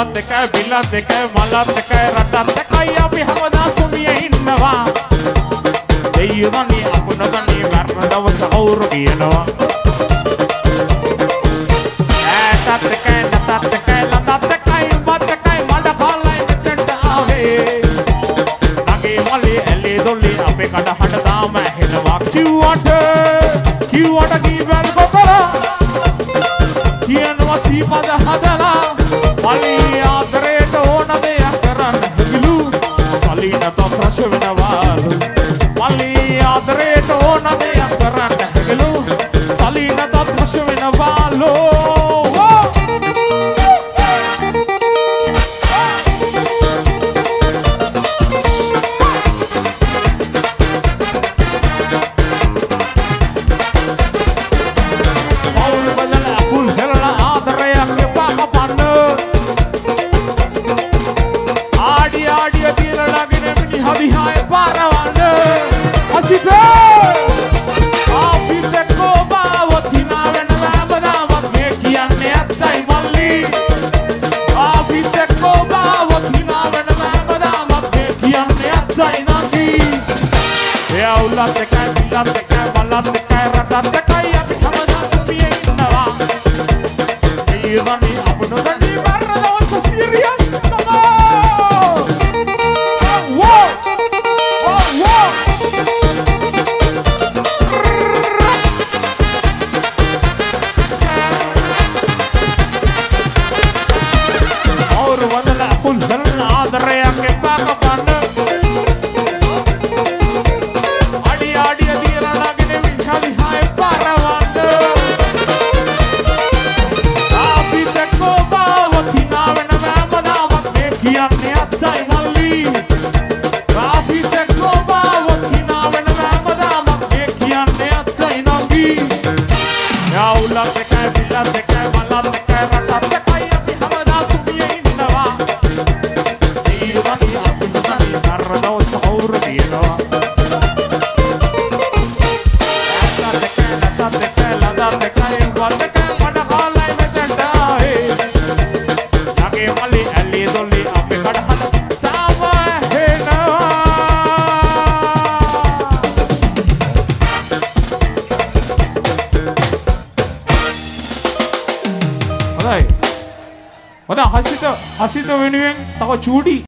ඇවිල්ලත් එකයි බිල්ලත් එකයි මලත් එකයි රටත් එකයි අපි හැමදා සුමියේ ඉන්නවා දෙයියෝනේ අපුණගන්නේ මරණ දවස අවුරු කියනවා ඈතත් එකයි නැතත් එකයි ලතත් එකයි උඹත් එකයි මඩ කාලයි මෙතෙන්ට ආවේ නගේ මලේ ඇලේ දොල්ලේ අපේ කඩ හඬ දාම ඇහෙනවා කිව්වට කීවල් කොකලා කියනවා සීපද හදලා මලී ආදරේට ඕන දෙයක් කරන්න හිලු සලීනත ප්‍රශ් වෙනවාලු මලී ආදරේට ඕන දෙයක් කරන්න හිලු සලීනත ප්‍රශ් වෙනවාලු හසිත වෙනුවෙන් තව චූටි